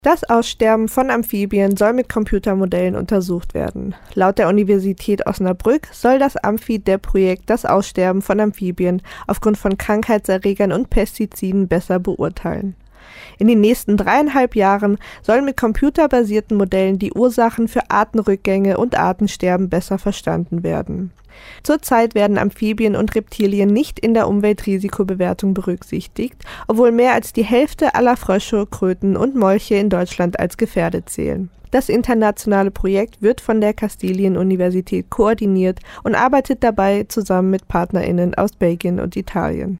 Das Aussterben von Amphibien soll mit Computermodellen untersucht werden. Laut der Universität Osnabrück soll das Amphi-DEP-Projekt das Aussterben von Amphibien aufgrund von Krankheitserregern und Pestiziden besser beurteilen. In den nächsten 3,5 Jahren sollen mit computerbasierten Modellen die Ursachen für Artenrückgänge und Artensterben besser verstanden werden. Zurzeit werden Amphibien und Reptilien nicht in der Umweltrisikobewertung berücksichtigt, obwohl mehr als die Hälfte aller Frösche, Kröten und Molche in Deutschland als gefährdet zählen. Das internationale Projekt wird von der Kastilien-Universität koordiniert und arbeitet dabei zusammen mit PartnerInnen aus Belgien und Italien.